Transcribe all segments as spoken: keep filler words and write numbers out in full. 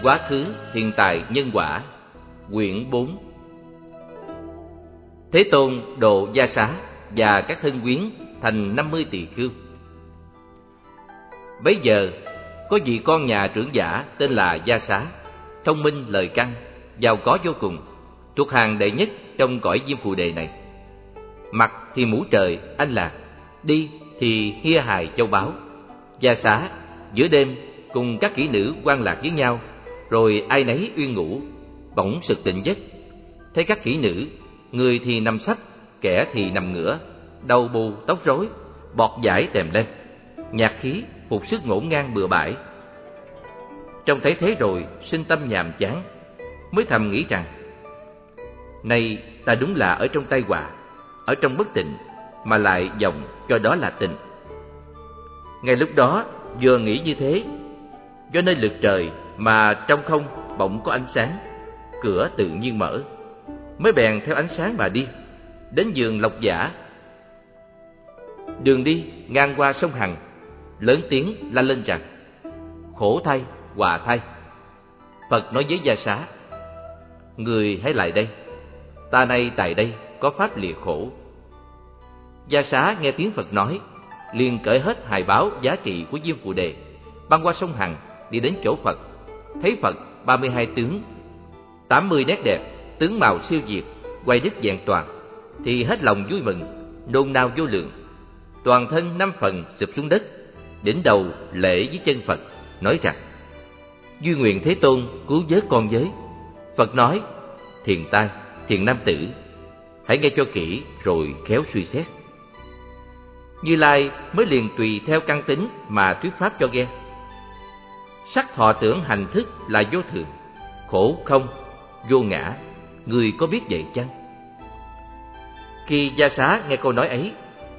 Quá khứ, hiện tại, nhân quả. Quyển bốn. Thế Tôn độ Gia Xá và các thân quyến thành năm mươi tỳ khưu. Bấy giờ có vị con nhà trưởng giả tên là Gia Xá, thông minh lời căn, giàu có vô cùng, thuộc hàng đệ nhất trong cõi Diêm Phù Đề này. Mặc thì mũ trời anh lạc, đi thì hia hài châu báu. Gia Xá giữa đêm cùng các kỹ nữ hoan lạc với nhau, rồi ai nấy uyên ngủ, bỗng sực tỉnh giấc. Thấy các kỹ nữ, người thì nằm sấp, kẻ thì nằm ngửa, đầu bù tóc rối, bọt dãi tèm lem, nhạc khí phục sức ngổn ngang bừa bãi. Trông thấy thế rồi sinh tâm nhàm chán, mới thầm nghĩ rằng: nay ta đúng là ở trong tai họa, ở trong bất tịnh mà lại vọng cho đó là tình. Ngay lúc đó vừa nghĩ như thế, do nơi lực trời mà trong không bỗng có ánh sáng, cửa tự nhiên mở, mới bèn theo ánh sáng mà đi đến vườn Lộc Giả. Đường đi ngang qua sông Hằng, lớn tiếng la lên rằng: khổ thay, hòa thay. Phật nói với Gia Xá: người hãy lại đây, ta nay tại đây có pháp lìa khổ. Gia Xá nghe tiếng Phật nói, liền cởi hết hài báu giá trị của Diêm Phù Đề, băng qua sông Hằng đi đến chỗ Phật. Thấy Phật ba mươi hai tướng, tám mươi nét đẹp, tướng mạo siêu diệt, quay đích vẹn toàn, thì hết lòng vui mừng, nôn nao vô lượng. Toàn thân năm phần sụp xuống đất, đỉnh đầu lễ với chân Phật, nói rằng: duy nguyện Thế Tôn cứu vớt con với. Phật nói: thiền tai, thiền nam tử, hãy nghe cho kỹ rồi khéo suy xét. Như Lai mới liền tùy theo căn tính mà thuyết pháp cho nghe. Sắc thọ tưởng hành thức là vô thường, khổ không, vô ngã, người có biết vậy chăng? Khi Gia Xá nghe câu nói ấy,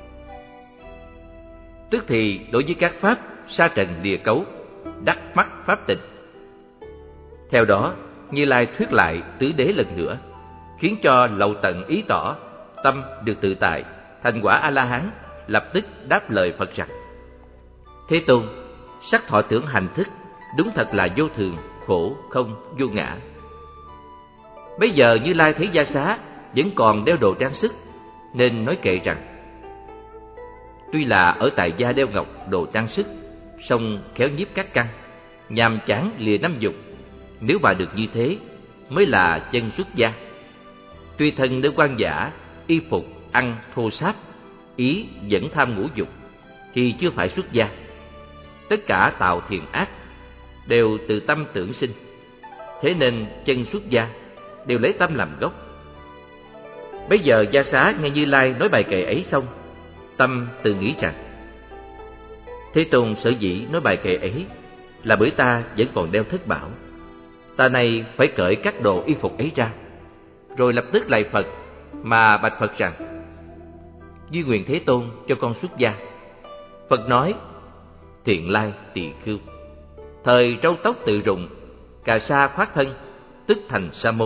tức thì đối với các pháp sa trần lìa cấu, đắc mắc pháp tịnh. Theo đó, Như Lai thuyết lại tứ đế lần nữa, khiến cho lậu tận ý tỏ, tâm được tự tại, thành quả A-la-hán. Lập tức đáp lời Phật rằng: Thế Tôn, sắc thọ tưởng hành thức đúng thật là vô thường, khổ không, vô ngã. Bây giờ Như Lai thấy Gia Xá vẫn còn đeo đồ trang sức, nên nói kệ rằng: tuy là ở tại gia đeo ngọc đồ trang sức, song khéo nhiếp các căn, nhàm chán lìa năm dục. Nếu bà được như thế, mới là chân xuất gia. Tuy thân nơi quan giả, y phục ăn thô sáp, ý vẫn tham ngũ dục, thì chưa phải xuất gia. Tất cả tạo thiện ác đều từ tâm tưởng sinh, thế nên chân xuất gia đều lấy tâm làm gốc. Bây giờ Gia Xá nghe Như Lai nói bài kệ ấy xong, tâm tự nghĩ rằng: Thế Tôn sở dĩ nói bài kệ ấy là bởi ta vẫn còn đeo thất bảo. Ta này phải cởi các đồ y phục ấy ra, rồi lập tức lạy Phật mà bạch Phật rằng: duy nguyện Thế Tôn cho con xuất gia. Phật nói: thiện lai tỳ khưu, thời râu tóc tự rụng, cà sa khoác thân, tức thành sa môn.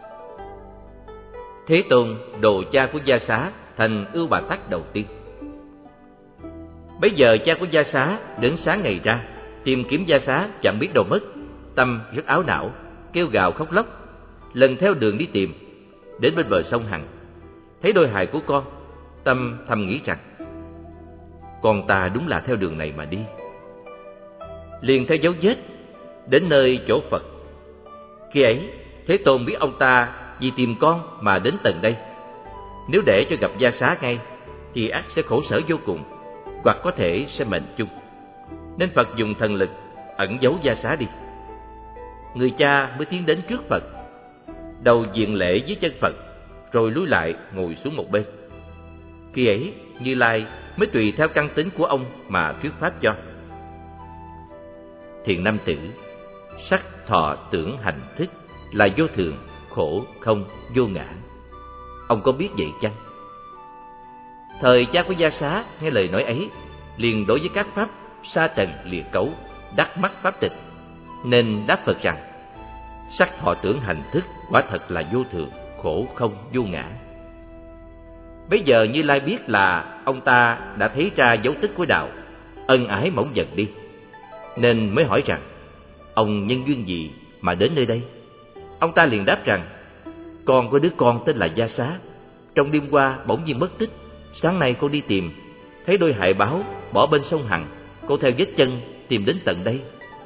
Thế Tôn độ cha của Gia Xá thành Ưu Bà Tắc đầu tiên. Bấy giờ cha của Gia Xá đến sáng ngày ra, tìm kiếm Gia Xá chẳng biết đâu mất, tâm rất áo não, kêu gào khóc lóc. Lần theo đường đi tìm, đến bên bờ sông Hằng, thấy đôi hài của con, tâm thầm nghĩ rằng: con ta đúng là theo đường này mà đi. Liền theo dấu vết đến nơi chỗ Phật. Khi ấy Thế Tôn biết ông ta vì tìm con mà đến tận đây. Nếu để cho gặp Gia Xá ngay thì ắt sẽ khổ sở vô cùng, hoặc có thể sẽ mệnh chung. Nên Phật dùng thần lực ẩn giấu Gia Xá đi. Người cha mới tiến đến trước Phật, đầu diện lễ dưới chân Phật, rồi lùi lại ngồi xuống một bên. Khi ấy Như Lai mới tùy theo căn tính của ông mà thuyết pháp cho: thiện nam tử, sắc thọ tưởng hành thức là vô thường, khổ không, vô ngã. Ông có biết vậy chăng? Thời cha của Gia Xá nghe lời nói ấy, liền đối với các pháp sa trần lìa cấu, đắc mắc pháp tịch, nên đáp Phật rằng: sắc thọ tưởng hành thức quả thật là vô thường, khổ không, vô ngã. Bây giờ Như Lai biết là ông ta đã thấy ra dấu tích của đạo, ân ái mỏng dần đi, nên mới hỏi rằng: ông nhân duyên gì mà đến nơi đây? Ông ta liền đáp rằng, con có đứa con tên là Gia Xá. Trong đêm qua bỗng nhiên mất tích. Sáng nay con đi tìm, thấy đôi hại báo bỏ bên sông Hằng. Con theo vết chân tìm đến tận đây.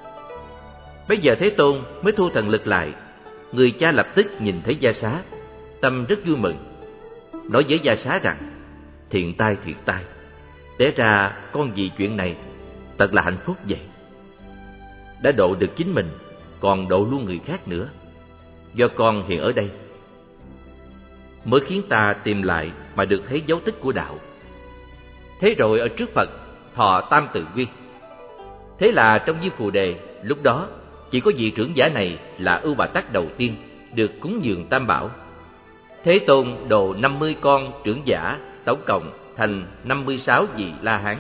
Bây giờ Thế Tôn mới thu thần lực lại. Người cha lập tức nhìn thấy Gia Xá, tâm rất vui mừng, nói với Gia Xá rằng, thiện tai thiện tai, té ra con vì chuyện này thật là hạnh phúc vậy. Đã độ được chính mình, còn độ luôn người khác nữa. Do con hiện ở đây mới khiến ta tìm lại mà được thấy dấu tích của đạo. Thế rồi ở trước Phật thọ tam tự quy. Thế là trong Di Phù Đề, lúc đó chỉ có vị trưởng giả này là Ưu Bà Tắc đầu tiên được cúng dường tam bảo. Thế Tôn độ năm mươi con trưởng giả, tổng cộng thành năm mươi sáu vị La Hán.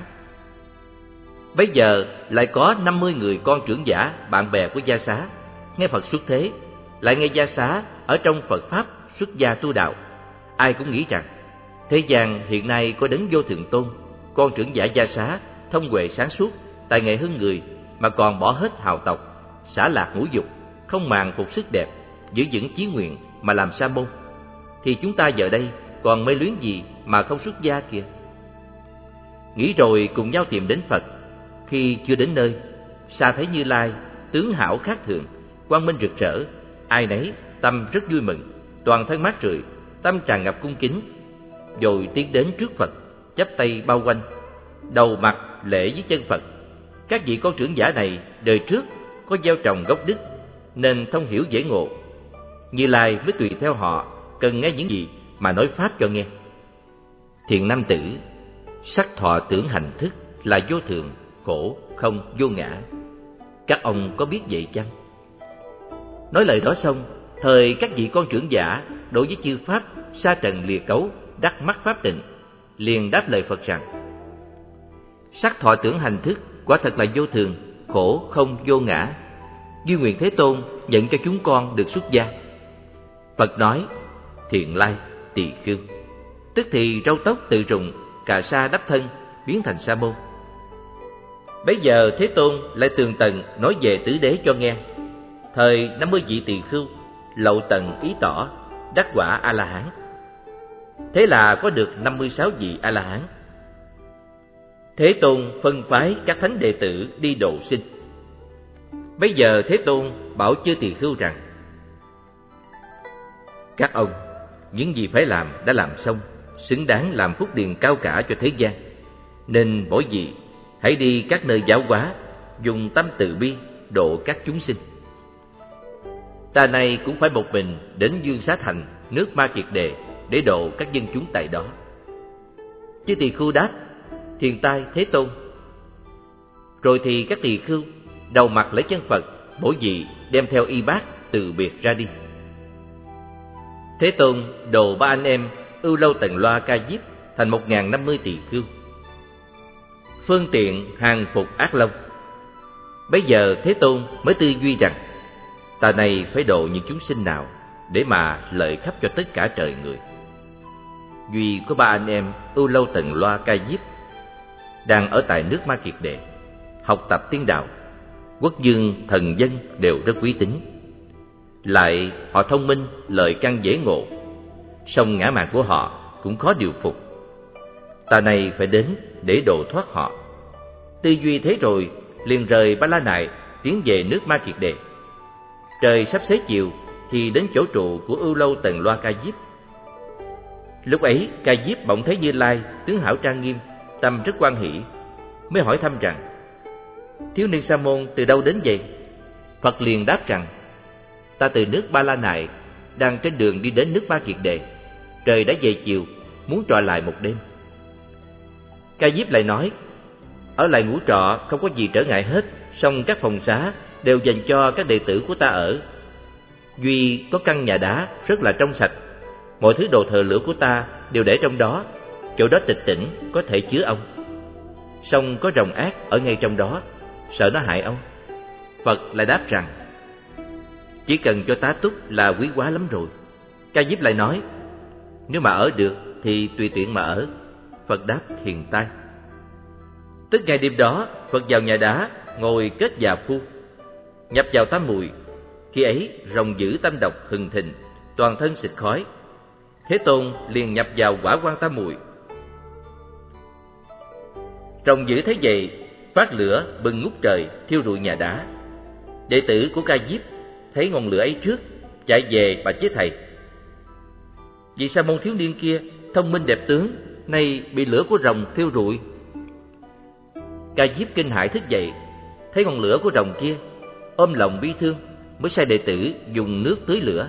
Bây giờ lại có năm mươi người con trưởng giả, bạn bè của Gia Xá, nghe Phật xuất thế, lại nghe Gia Xá ở trong Phật Pháp xuất gia tu đạo. Ai cũng nghĩ rằng, thế gian hiện nay có Đấng Vô Thượng Tôn, con trưởng giả Gia Xá, thông huệ sáng suốt, tài nghệ hơn người, mà còn bỏ hết hào tộc, xả lạc ngũ dục, không màng phục sức đẹp, giữ vững chí nguyện mà làm sa môn. Thì chúng ta giờ đây còn mê luyến gì mà không xuất gia kìa. Nghĩ rồi cùng nhau tìm đến Phật. Khi chưa đến nơi, xa thấy Như Lai, tướng hảo khác thường, quang minh rực rỡ, ai nấy tâm rất vui mừng, toàn thân mát rượi, tâm tràn ngập cung kính, rồi tiến đến trước Phật, chắp tay bao quanh, đầu mặt lễ dưới chân Phật. Các vị con trưởng giả này đời trước có gieo trồng gốc đức, nên thông hiểu dễ ngộ. Như Lai mới tùy theo họ cần nghe những gì mà nói pháp cho nghe. Thiện nam tử, sắc thọ tưởng hành thức là vô thường, khổ, không, vô ngã. Các ông có biết vậy chăng? Nói lời đó xong, thời các vị con trưởng giả đối với chư pháp sa trần lìa cấu, đắc mắc pháp tịnh, liền đáp lời Phật rằng, sắc thọ tưởng hành thức quả thật là vô thường, khổ, không, vô ngã. Duy nguyện Thế Tôn nhận cho chúng con được xuất gia. Phật nói, thiện lai, tỳ khưu. Tức thì râu tóc tự rụng, cà sa đắp thân, biến thành sa môn. Bấy giờ Thế Tôn lại tường tận nói về tứ đế cho nghe. Thời năm mươi vị tỳ khưu, lậu tận ý tỏ, đắc quả A-la-hán. Thế là có được năm mươi sáu vị A-la-hán. Thế Tôn phân phái các thánh đệ tử đi độ sinh. Bây giờ Thế Tôn bảo chư tỳ khưu rằng, các ông, những gì phải làm đã làm xong, xứng đáng làm phúc điền cao cả cho thế gian. Nên mỗi vị hãy đi các nơi giáo hóa, dùng tâm từ bi độ các chúng sinh. Ta này cũng phải một mình đến Dương Xá Thành, nước Ma Kiệt Đề, để độ các dân chúng tại đó. Chư tỳ khưu đáp, thiền tai Thế Tôn. Rồi thì các tỳ khưu đầu mặt lễ chân Phật, mỗi vị đem theo y bát từ biệt ra đi. Thế Tôn độ ba anh em Ưu Lâu Tần Loa Ca Diếp thành một ngàn năm mươi tỳ khưu, phương tiện hàng phục ác long. Bây giờ Thế Tôn mới tư duy rằng, ta này phải độ những chúng sinh nào để mà lợi khắp cho tất cả trời người. Duy có ba anh em Ưu Lâu Tần Loa Ca Diếp đang ở tại nước Ma Kiệt Đệ, học tập tiên đạo, quốc dương thần dân đều rất quý tín. Lại họ thông minh, lợi căn dễ ngộ, song ngã mạn của họ cũng khó điều phục. Ta này phải đến để độ thoát họ. Tư duy thế rồi, liền rời Ba La Nại tiến về nước Ma Kiệt Đề. Trời sắp xế chiều thì đến chỗ trụ của Ưu Lâu Tần Loa Ca Diếp. Lúc ấy Ca Diếp bỗng thấy Như Lai tướng hảo trang nghiêm, tâm rất hoan hỷ, mới hỏi thăm rằng, thiếu niên sa môn từ đâu đến vậy? Phật liền đáp rằng, ta từ nước Ba La Nại, đang trên đường đi đến nước Ma Kiệt Đề. Trời đã về chiều, muốn trọ lại một đêm. Ca Diếp lại nói, ở lại ngủ trọ không có gì trở ngại hết, song các phòng xá đều dành cho các đệ tử của ta ở. Duy có căn nhà đá rất là trong sạch, mọi thứ đồ thờ lửa của ta đều để trong đó, chỗ đó tịch tĩnh có thể chứa ông. Song có rồng ác ở ngay trong đó, sợ nó hại ông. Phật lại đáp rằng, chỉ cần cho tá túc là quý quá lắm rồi. Ca Diếp lại nói, nếu mà ở được thì tùy tiện mà ở. Phật đáp thiền tai. Tức ngày đêm đó, Phật vào nhà đá ngồi kết già phu, nhập vào tám mùi, Khi ấy rồng dữ tâm độc hừng thình, toàn thân xịt khói. Thế Tôn liền nhập vào quả quan tam muội. Rồng dữ thấy vậy, phát lửa bừng ngút trời, thiêu rụi nhà đá. Đệ tử của Ca Diếp thấy ngọn lửa ấy trước, chạy về bạch với thầy: Vị Sa môn thiếu niên kia thông minh đẹp tướng, nay bị lửa của rồng thiêu rụi. Ca Diếp kinh hãi thức dậy, thấy ngọn lửa của rồng kia, ôm lòng bi thương, mới sai đệ tử dùng nước tưới lửa.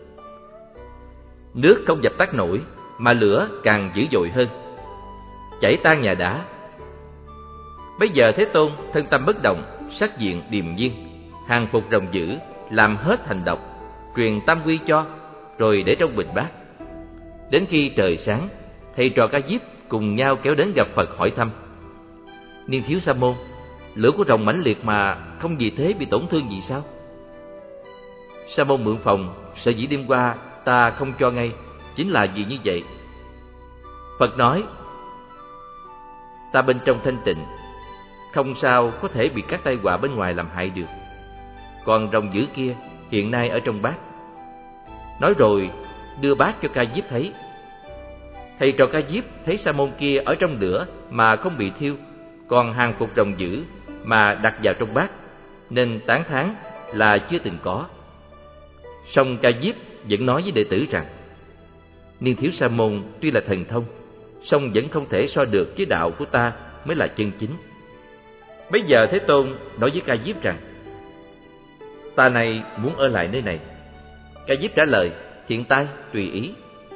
Nước không dập tắt nổi, mà lửa càng dữ dội hơn, chảy tan nhà đá. Bây giờ Thế Tôn thân tâm bất động, sắc diện điềm nhiên, hàng phục rồng dữ, làm hết hành độc, truyền tam quy cho, rồi để trong bình bát. Đến khi trời sáng, thầy trò Ca Diếp cùng nhau kéo đến gặp Phật hỏi thăm: Niên thiếu Sa môn, lửa của rồng mãnh liệt mà không vì thế bị tổn thương gì sao? Sa môn Mượn Phòng, sở dĩ đêm qua ta không cho ngay, chính là vì như vậy. Phật nói: Ta bên trong thanh tịnh, không sao có thể bị các tai họa bên ngoài làm hại được. Còn rồng dữ kia hiện nay ở trong bát. Nói rồi đưa bát cho Ca Diếp thấy. Thầy trò Ca Diếp thấy Sa môn kia ở trong lửa mà không bị thiêu, còn hàng phục rồng dữ mà đặt vào trong bát, nên tán thán là chưa từng có. Song Ca Diếp vẫn nói với đệ tử rằng: Niên thiếu Sa môn tuy là thần thông, song vẫn không thể so được với đạo của ta mới là chân chính. Bây giờ Thế Tôn nói với Ca Diếp rằng: Ta này muốn ở lại nơi này. Ca Diếp trả lời: Thiện tai, tùy ý.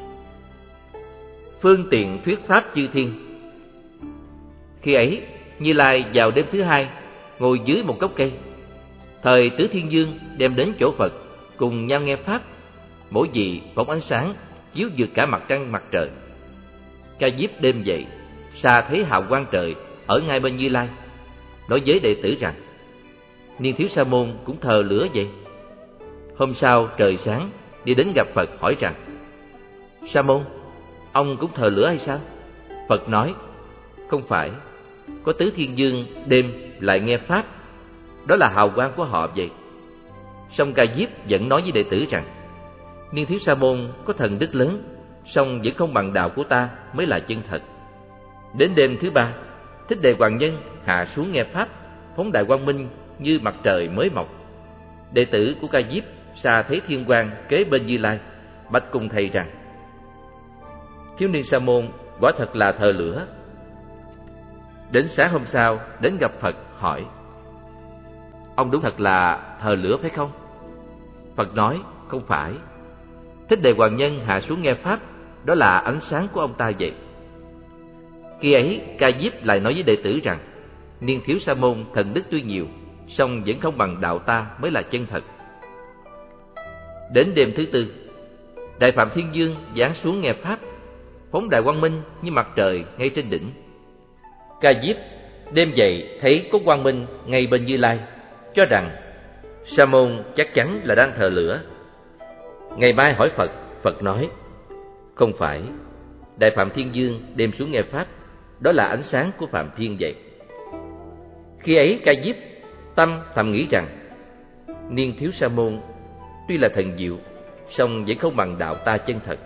Phương tiện thuyết pháp chư thiên. Khi ấy Như Lai vào đêm thứ hai, ngồi dưới một gốc cây. Thời Tứ Thiên Dương đem đến chỗ Phật, cùng nhau nghe pháp. Mỗi vị phóng ánh sáng chiếu vượt cả mặt trăng mặt trời. Ca Diếp đêm dậy, xa thấy hào quang trời ở ngay bên Như Lai, nói với đệ tử rằng: Niên thiếu Sa môn cũng thờ lửa vậy. Hôm sau trời sáng, đi đến gặp Phật hỏi rằng: Sa môn, ông cũng thờ lửa hay sao? Phật nói: Không phải, có Tứ Thiên Dương đêm lại nghe pháp, đó là hào quang của họ vậy. Song Ca Diếp vẫn nói với đệ tử rằng: Niên thiếu Sa môn có thần đức lớn, song vẫn không bằng đạo của ta mới là chân thật. Đến đêm thứ ba, Thích Đề Hoàng Nhân hạ xuống nghe pháp, phóng đại quang minh như mặt trời mới mọc. Đệ tử của Ca Diếp xa thấy thiên quang kế bên Như Lai, bạch cùng thầy rằng: Thiếu niên Sa môn quả thật là thờ lửa. Đến sáng hôm sau đến gặp Phật hỏi: Ông đúng thật là thờ lửa phải không? Phật nói: Không phải. Thích Đề Hoàng Nhân hạ xuống nghe pháp, đó là ánh sáng của ông ta vậy. Khi ấy Ca Diếp lại nói với đệ tử rằng: Niên thiếu Sa môn thần đức tuy nhiều, song vẫn không bằng đạo ta mới là chân thật. Đến đêm thứ tư, Đại Phạm Thiên Dương giáng xuống nghe pháp, phóng đại quang minh như mặt trời ngay trên đỉnh. Ca Diếp đêm dậy thấy có quang minh ngay bên Như Lai, cho rằng Sa môn chắc chắn là đang thờ lửa. Ngày mai hỏi Phật, Phật nói: Không phải, Đại Phạm Thiên Dương đêm xuống nghe pháp, đó là ánh sáng của Phạm Thiên vậy. Khi ấy Ca Diếp tâm thầm nghĩ rằng: Niên thiếu Sa môn tuy là thần diệu, song vẫn không bằng đạo ta chân thật.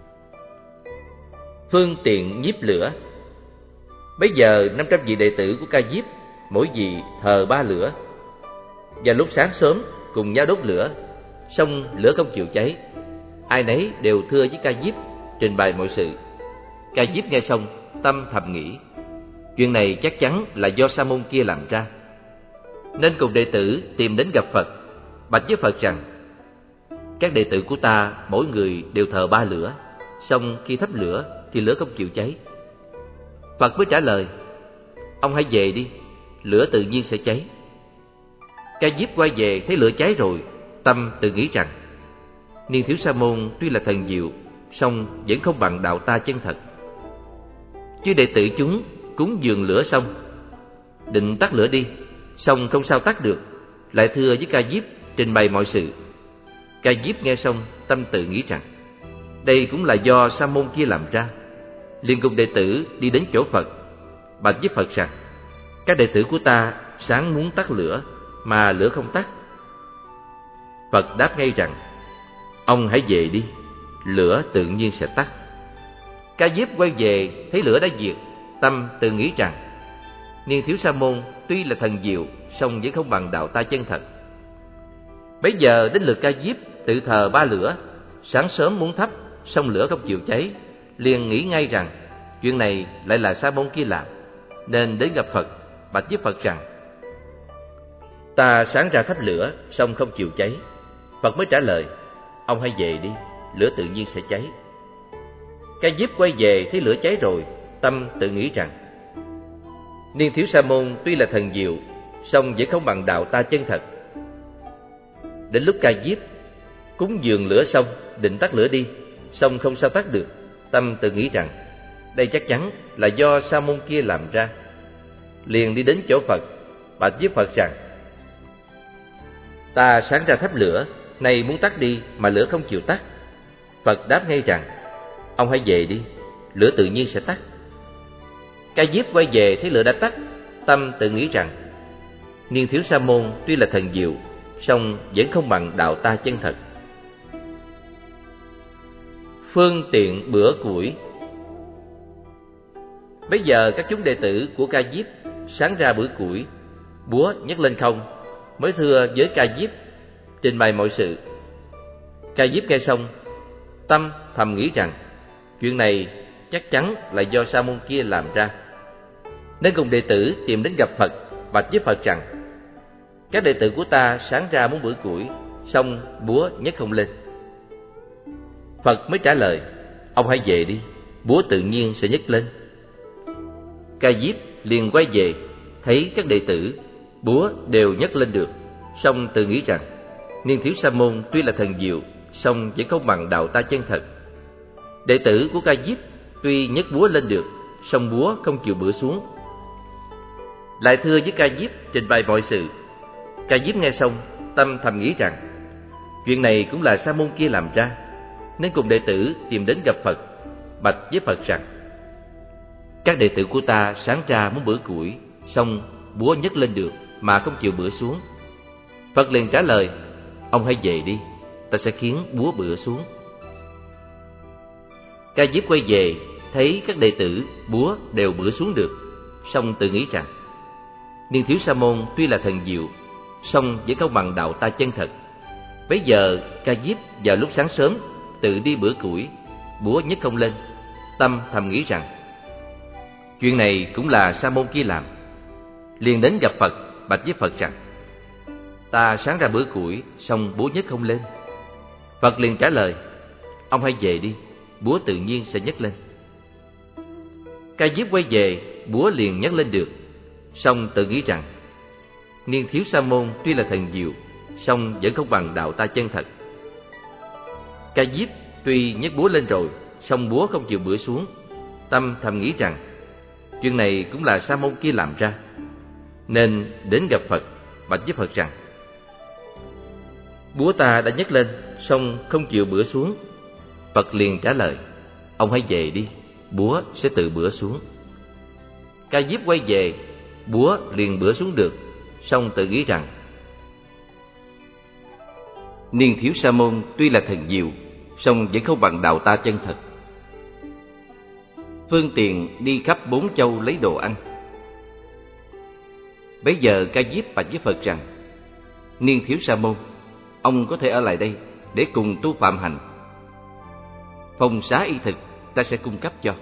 Phương tiện nhiếp lửa. Bây giờ năm trăm vị đệ tử của Ca Diếp, mỗi vị thờ ba lửa. Và lúc sáng sớm cùng nhau đốt lửa, song lửa không chịu cháy. Ai nấy đều thưa với Ca Diếp, trình bày mọi sự. Ca Diếp nghe xong, tâm thầm nghĩ: Chuyện này chắc chắn là do Sa môn kia làm ra. Nên cùng đệ tử tìm đến gặp Phật, bạch với Phật rằng: Các đệ tử của ta mỗi người đều thờ ba lửa, song khi thắp lửa thì lửa không chịu cháy. Phật mới trả lời: Ông hãy về đi, lửa tự nhiên sẽ cháy. Ca Diếp quay về thấy lửa cháy rồi, tâm tự nghĩ rằng: Niên thiếu Sa môn tuy là thần diệu, song vẫn không bằng đạo ta chân thật. Chứ đệ tử chúng cúng dường lửa xong, định tắt lửa đi, song không sao tắt được, lại thưa với Ca Diếp trình bày mọi sự. Ca Diếp nghe xong, tâm tự nghĩ rằng: Đây cũng là do Sa môn kia làm ra. Liền cùng đệ tử đi đến chỗ Phật, bạch với Phật rằng: Các đệ tử của ta sáng muốn tắt lửa mà lửa không tắt. Phật đáp ngay rằng: Ông hãy về đi, lửa tự nhiên sẽ tắt. Ca Diếp quay về thấy lửa đã diệt, tâm tự nghĩ rằng: Niên Thiếu Sa Môn tuy là thần diệu, song vẫn không bằng đạo ta chân thật. Bấy giờ đến lượt Ca Diếp tự thờ ba lửa. Sáng sớm muốn thắp, song lửa không chịu cháy, liền nghĩ ngay rằng chuyện này lại là Sa Môn kia làm, nên đến gặp Phật, bạch với Phật rằng: Ta sáng ra thắp lửa, song không chịu cháy. Phật mới trả lời: Ông hãy về đi, lửa tự nhiên sẽ cháy. Ca Diếp quay về thấy lửa cháy rồi, tâm tự nghĩ rằng: Niên Thiếu Sa Môn tuy là thần diệu, song vẫn không bằng đạo ta chân thật. Đến lúc Ca Diếp cúng dường lửa xong, định tắt lửa đi, song không sao tắt được, tâm tự nghĩ rằng: Đây chắc chắn là do Sa Môn kia làm ra. Liền đi đến chỗ Phật, bạch với Phật rằng: Ta sáng ra thắp lửa, nay muốn tắt đi mà lửa không chịu tắt. Phật đáp ngay rằng: Ông hãy về đi, lửa tự nhiên sẽ tắt. Ca Diếp quay về thấy lửa đã tắt, tâm tự nghĩ rằng: Niên Thiếu Sa Môn tuy là thần diệu, song vẫn không bằng đạo ta chân thật. Phương tiện bữa củi. Bây giờ các chúng đệ tử của Ca Diếp sáng ra bữa củi, búa nhấc lên không, mới thưa với Ca Diếp, trình bày mọi sự. Ca Diếp nghe xong, tâm thầm nghĩ rằng chuyện này chắc chắn là do Sa Môn kia làm ra, nên cùng đệ tử tìm đến gặp Phật, bạch với Phật rằng: Các đệ tử của ta sáng ra muốn bữa củi, xong búa nhấc không lên. Phật mới trả lời: Ông hãy về đi, búa tự nhiên sẽ nhấc lên. Ca Diếp liền quay về thấy các đệ tử búa đều nhấc lên được, song tự nghĩ rằng Niên Thiếu Sa Môn tuy là thần diệu, song vẫn không bằng đạo ta chân thật. Đệ tử của Ca Diếp tuy nhấc búa lên được, song búa không chịu bữa xuống. Lại thưa với Ca Diếp trình bày mọi sự. Ca Diếp nghe xong, tâm thầm nghĩ rằng chuyện này cũng là Sa Môn kia làm ra, nên cùng đệ tử tìm đến gặp Phật, bạch với Phật rằng: Các đệ tử của ta sáng ra muốn bữa củi, song búa nhấc lên được mà không chịu bữa xuống. Phật liền trả lời: Ông hãy về đi, ta sẽ khiến búa bữa xuống. Ca Diếp quay về thấy các đệ tử búa đều bữa xuống được, song tự nghĩ rằng Niên Thiếu Sa Môn tuy là thần diệu, song vẫn không bằng đạo ta chân thật. Bấy giờ Ca Diếp vào lúc sáng sớm tự đi bữa củi, búa nhấc không lên, tâm thầm nghĩ rằng chuyện này cũng là Sa Môn kia làm. Liền đến gặp Phật, bạch với Phật rằng: Ta sáng ra bữa củi, song búa nhấc không lên. Phật liền trả lời: Ông hãy về đi, búa tự nhiên sẽ nhấc lên. Ca Diếp quay về, búa liền nhấc lên được, song tự nghĩ rằng Niên Thiếu Sa Môn tuy là thần diệu, song vẫn không bằng đạo ta chân thật. Ca Diếp tuy nhấc búa lên rồi, song búa không chịu bữa xuống, tâm thầm nghĩ rằng chuyện này cũng là Sa Môn kia làm ra, nên đến gặp Phật, bạch với Phật rằng: Búa ta đã nhấc lên, song không chịu bữa xuống. Phật liền trả lời: Ông hãy về đi, búa sẽ tự bữa xuống. Ca Diếp quay về, búa liền bữa xuống được, song tự nghĩ rằng Niên Thiếu Sa Môn tuy là thần diệu, song vẫn không bằng đạo ta chân thật. Phương tiện đi khắp bốn châu lấy đồ ăn. Bấy giờ Ca Diếp bạch với Phật rằng: Niên Thiếu Sa Môn, ông có thể ở lại đây để cùng tu phạm hành. Phòng xá y thực ta sẽ cung cấp cho.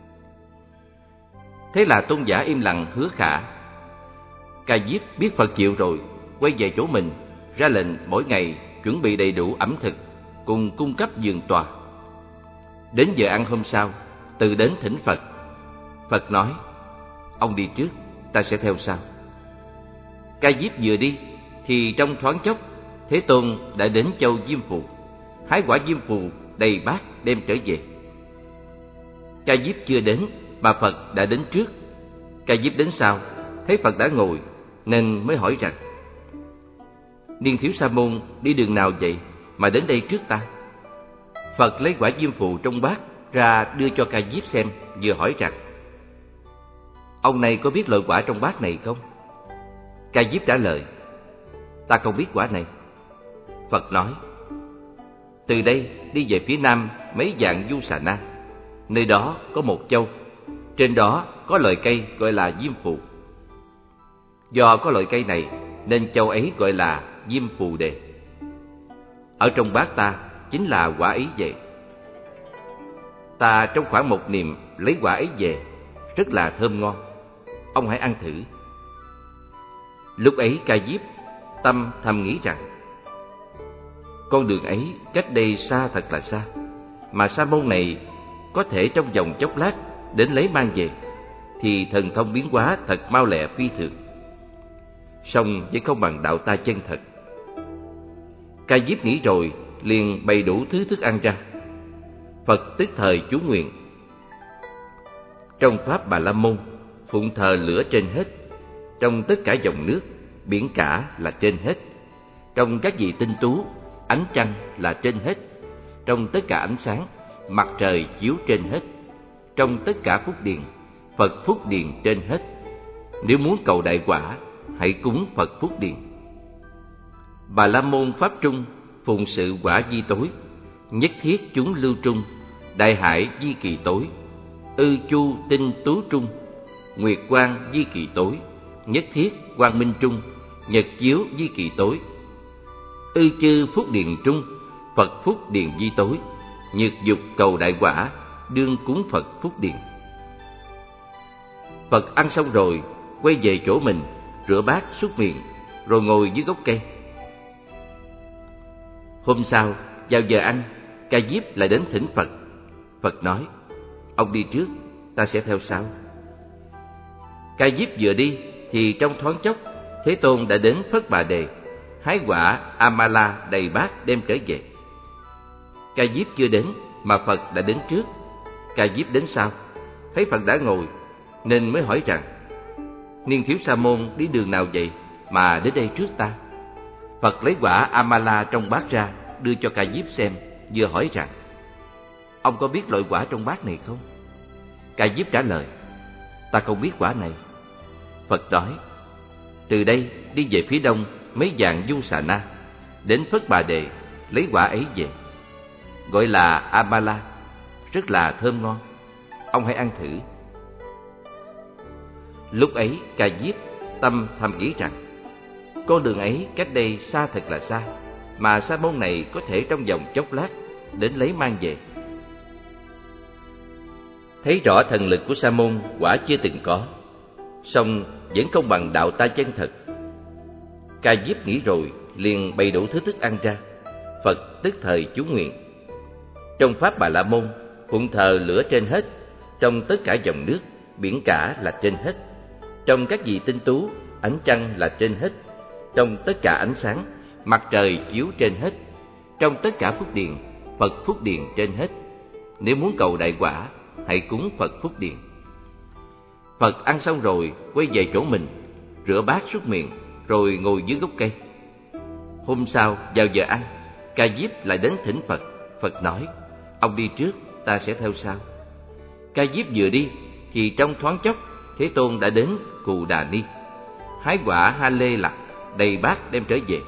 Thế là tôn giả im lặng hứa khả. Ca Diếp biết Phật chịu rồi, quay về chỗ mình, ra lệnh mỗi ngày chuẩn bị đầy đủ ẩm thực, cùng cung cấp giường tòa. Đến giờ ăn hôm sau, từ đến thỉnh Phật. Phật nói: Ông đi trước, ta sẽ theo sau. Ca Diếp vừa đi, thì trong thoáng chốc, Thế Tôn đã đến châu Diêm Phù, hái quả diêm phù đầy bát đem trở về. Ca Diếp chưa đến mà Phật đã đến trước. Ca Diếp đến sau, thấy Phật đã ngồi, nên mới hỏi rằng: Niên Thiếu Sa Môn đi đường nào vậy mà đến đây trước ta? Phật lấy quả diêm phù trong bát ra đưa cho Ca Diếp xem, vừa hỏi rằng: Ông này có biết loại quả trong bát này không? Ca Diếp trả lời: Ta không biết quả này. Phật nói: từ đây đi về phía nam mấy vạn du xà na, nơi đó có một châu, trên đó có loại cây gọi là diêm phù. Do có loại cây này nên châu ấy gọi là diêm phù đề. Ở trong bát ta chính là quả ấy về. Ta trong khoảng một niệm lấy quả ấy về, rất là thơm ngon, ông hãy ăn thử. Lúc ấy Ca Diếp tâm thầm nghĩ rằng: con đường ấy cách đây xa thật là xa, mà Sa môn này có thể trong vòng chốc lát đến lấy mang về, thì thần thông biến hóa thật mau lẹ phi thường. Song vẫn không bằng đạo ta chân thật. Ca Diếp nghĩ rồi liền bày đủ thứ thức ăn ra. Phật tức thời chú nguyện: trong pháp Bà La Môn, phụng thờ lửa trên hết, trong tất cả dòng nước, biển cả là trên hết, trong các vị tinh tú, ánh trăng là trên hết, trong tất cả ánh sáng, mặt trời chiếu trên hết, trong tất cả phúc điền, Phật phúc điền trên hết. Nếu muốn cầu đại quả, hãy cúng Phật phúc điền. Bà La Môn pháp trung, phụng sự quả di tối, nhất thiết chúng lưu trung, đại hải di kỳ tối, ư chu tinh tú trung, nguyệt quang di kỳ tối, nhất thiết quang minh trung, nhật chiếu di kỳ tối, ư chư phúc điền trung, Phật phúc điền di tối, nhược dục cầu đại quả, đương cúng Phật phúc điền. Phật ăn xong rồi quay về chỗ mình, rửa bát súc miệng, rồi ngồi dưới gốc cây. Hôm sau vào giờ ăn, Ca Diếp lại đến thỉnh Phật. Phật nói: ông đi trước, ta sẽ theo sau. Ca Diếp vừa đi thì trong thoáng chốc, Thế Tôn đã đến Phất Bà Đề, hái quả Amala đầy bát đem trở về. Ca Diếp chưa đến mà Phật đã đến trước. Ca Diếp đến sau, thấy Phật đã ngồi nên mới hỏi rằng: niên thiếu Sa môn đi đường nào vậy mà đến đây trước ta? Phật lấy quả Amala trong bát ra đưa cho Ca Diếp xem, vừa hỏi rằng: ông có biết loại quả trong bát này không? Ca Diếp trả lời: ta không biết quả này. Phật nói: từ đây đi về phía đông mấy vạn du xà na, đến Phất Bà Đề lấy quả ấy về, gọi là Amala, rất là thơm ngon, ông hãy ăn thử. Lúc ấy Ca Diếp tâm thầm nghĩ rằng: con đường ấy cách đây xa thật là xa, mà Sa môn này có thể trong vòng chốc lát đến lấy mang về. Thấy rõ thần lực của Sa môn quả chưa từng có, song vẫn không bằng đạo ta chân thật. Ca Diếp nghĩ rồi liền bày đủ thứ thức ăn ra. Phật tức thời chú nguyện: trong pháp Bà La Môn, phụng thờ lửa trên hết, trong tất cả dòng nước, biển cả là trên hết, trong các vị tinh tú, ánh trăng là trên hết, trong tất cả ánh sáng, mặt trời chiếu trên hết, trong tất cả phúc điền, Phật phúc điền trên hết. Nếu muốn cầu đại quả, hãy cúng Phật phúc điền. Phật ăn xong rồi quay về chỗ mình, rửa bát súc miệng, rồi ngồi dưới gốc cây. Hôm sau vào giờ ăn, Ca Diếp lại đến thỉnh Phật. Phật nói: ông đi trước, ta sẽ theo sau. Ca Diếp vừa đi thì trong thoáng chốc, Thế Tôn đã đến Cù Đà Ni, hái quả Ha Lê Lạc đầy bát đem trở về.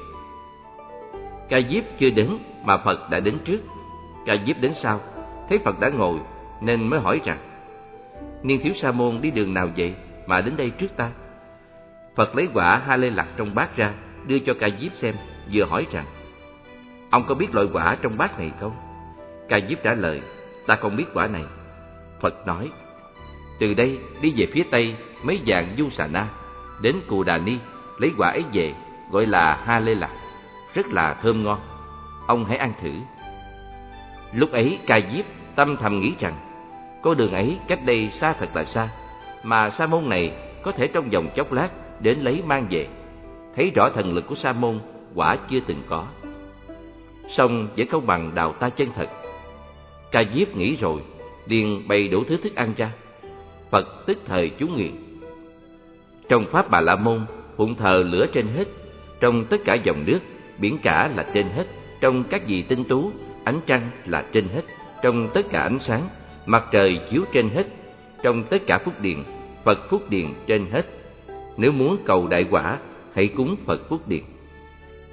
Ca Diếp chưa đến mà Phật đã đến trước. Ca Diếp đến sau, thấy Phật đã ngồi nên mới hỏi rằng: niên thiếu Sa môn đi đường nào vậy mà đến đây trước ta? Phật lấy quả Ha Lê Lạc trong bát ra đưa cho Ca Diếp xem, vừa hỏi rằng: ông có biết loại quả trong bát này không? Ca Diếp trả lời: ta không biết quả này. Phật nói: từ đây đi về phía tây mấy vạn du xà na, đến Cù Đà Ni lấy quả ấy về, gọi là Ha Lê Lạc, rất là thơm ngon, ông hãy ăn thử. Lúc ấy Ca Diếp tâm thầm nghĩ rằng: con đường ấy cách đây xa thật là xa, mà Sa môn này có thể trong vòng chốc lát đến lấy mang về. Thấy rõ thần lực của Sa môn quả chưa từng có, song vẫn không bằng đạo ta chân thật. Ca Diếp nghĩ rồi liền bày đủ thứ thức ăn ra. Phật tức thời chú nguyện: trong pháp Bà La Môn, phụng thờ lửa trên hết, trong tất cả dòng nước, biển cả là trên hết, trong các vị tinh tú, ánh trăng là trên hết, trong tất cả ánh sáng, mặt trời chiếu trên hết, trong tất cả phúc điền, Phật phúc điền trên hết. Nếu muốn cầu đại quả, hãy cúng Phật phúc điền.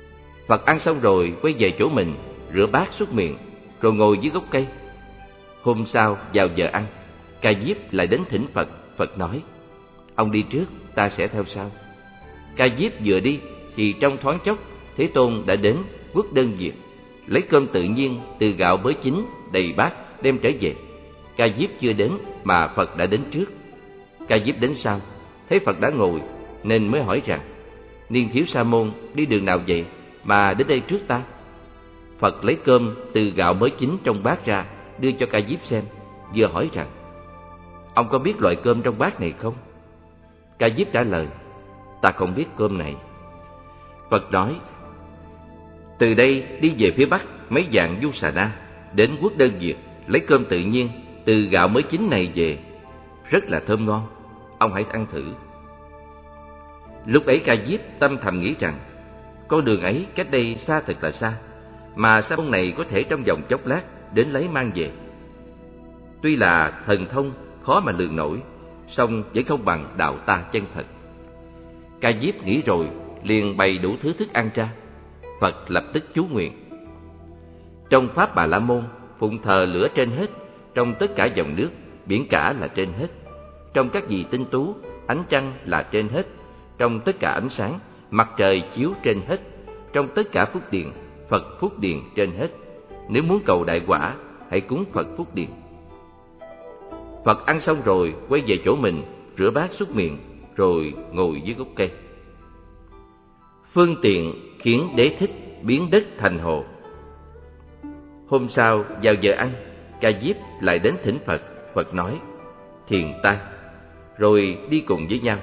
Phật ăn xong rồi quay về chỗ mình, rửa bát súc miệng, rồi ngồi dưới gốc cây. Hôm sau vào giờ ăn, Ca Diếp lại đến thỉnh Phật. Phật nói: ông đi trước, ta sẽ theo sau. Ca Diếp vừa đi thì trong thoáng chốc, Thế Tôn đã đến quốc đơn diệt, lấy cơm tự nhiên từ gạo mới chín đầy bát đem trở về. Ca Diếp chưa đến mà Phật đã đến trước. Ca Diếp đến sau, thấy Phật đã ngồi nên mới hỏi rằng: Niên Thiếu Sa Môn đi đường nào vậy mà đến đây trước ta? Phật lấy cơm từ gạo mới chín trong bát ra đưa cho Ca Diếp xem, vừa hỏi rằng: ông có biết loại cơm trong bát này không? Ca Diếp trả lời: ta không biết cơm này. Phật nói: từ đây đi về phía bắc mấy vạn du xà na, đến quốc đơn diệt, lấy cơm tự nhiên từ gạo mới chín này về, rất là thơm ngon, ông hãy ăn thử. Lúc ấy Ca Diếp tâm thầm nghĩ rằng: con đường ấy cách đây xa thật là xa, mà Sa môn này có thể trong vòng chốc lát đến lấy mang về. Tuy là thần thông khó mà lường nổi, song vẫn không bằng đạo ta chân thật. Ca Diếp nghĩ rồi liền bày đủ thứ thức ăn ra. Phật lập tức chú nguyện: trong pháp Bà La Môn, phụng thờ lửa trên hết, trong tất cả dòng nước, biển cả là trên hết, trong các gì tinh tú, ánh trăng là trên hết, trong tất cả ánh sáng, mặt trời chiếu trên hết, trong tất cả phúc điền, Phật phúc điền trên hết. Nếu muốn cầu đại quả, hãy cúng Phật phúc điền. Phật ăn xong rồi quay về chỗ mình, rửa bát súc miệng, rồi ngồi dưới gốc cây. Phương tiện khiến Đế Thích biến đất thành hồ. Hôm sau vào giờ ăn, Ca Diếp lại đến thỉnh Phật. Phật nói: thiền tai, rồi đi cùng với nhau.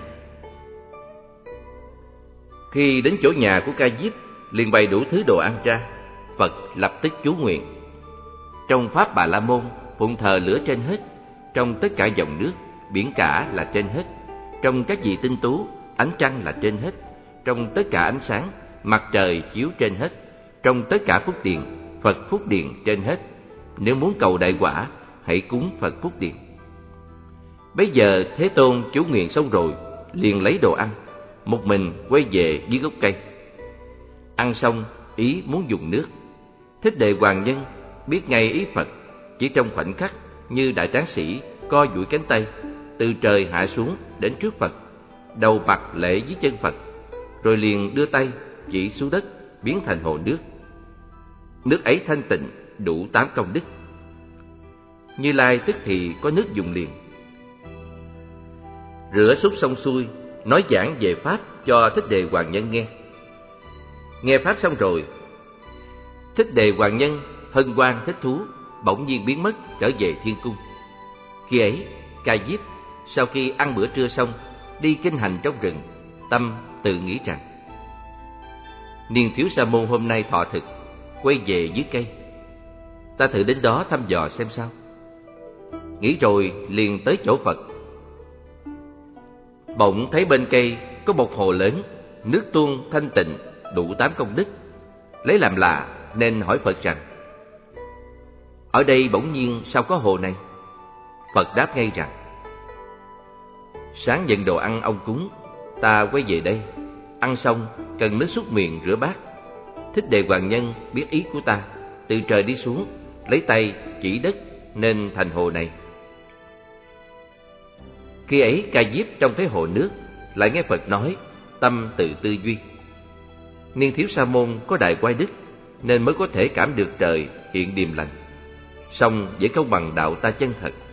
Khi đến chỗ nhà của Ca Diếp, liền bày đủ thứ đồ ăn ra. Phật lập tức chú nguyện: trong pháp Bà La Môn, phụng thờ lửa trên hết, trong tất cả dòng nước, biển cả là trên hết, trong các vị tinh tú, ánh trăng là trên hết, trong tất cả ánh sáng, mặt trời chiếu trên hết, trong tất cả phúc điền, Phật phúc điền trên hết. Nếu muốn cầu đại quả, hãy cúng Phật phúc điền. Bấy giờ Thế Tôn chú nguyện xong rồi, liền lấy đồ ăn, một mình quay về dưới gốc cây. Ăn xong, ý muốn dùng nước. Thích Đề Hoàng Nhân biết ngay ý Phật, chỉ trong khoảnh khắc như đại tráng sĩ co duỗi cánh tay, từ trời hạ xuống đến trước Phật, đầu mặt lễ dưới chân Phật, rồi liền đưa tay chỉ xuống đất, biến thành hồ nước. Nước ấy thanh tịnh, đủ tám công đức. Như Lai tức thì có nước dùng liền. Rửa súc xong xuôi, nói giảng về pháp cho Thích Đề Hoàng Nhân nghe. Nghe pháp xong rồi, Thích Đề Hoàng Nhân hân hoan thích thú, bỗng nhiên biến mất trở về thiên cung. Khi ấy, Ca Diếp sau khi ăn bữa trưa xong, đi kinh hành trong rừng, tâm tự nghĩ rằng: Niên Thiếu Sa Môn hôm nay thọ thực, quay về dưới cây, ta thử đến đó thăm dò xem sao. Nghĩ rồi liền tới chỗ Phật. Bỗng thấy bên cây có một hồ lớn, nước tuôn thanh tịnh, đủ tám công đức. Lấy làm lạ nên hỏi Phật rằng: ở đây bỗng nhiên sao có hồ này? Phật đáp ngay rằng: sáng nhận đồ ăn ông cúng, ta quay về đây, ăn xong cần nước súc miệng rửa bát. Thích Đề Hoàng Nhân biết ý của ta, từ trời đi xuống, lấy tay chỉ đất nên thành hồ này. Khi ấy Ca Diếp trông thấy hồ nước, lại nghe Phật nói, tâm tự tư duy: Niên Thiếu Sa Môn có đại oai đức, nên mới có thể cảm được trời hiện điềm lành, song vẫn không bằng đạo ta chân thật.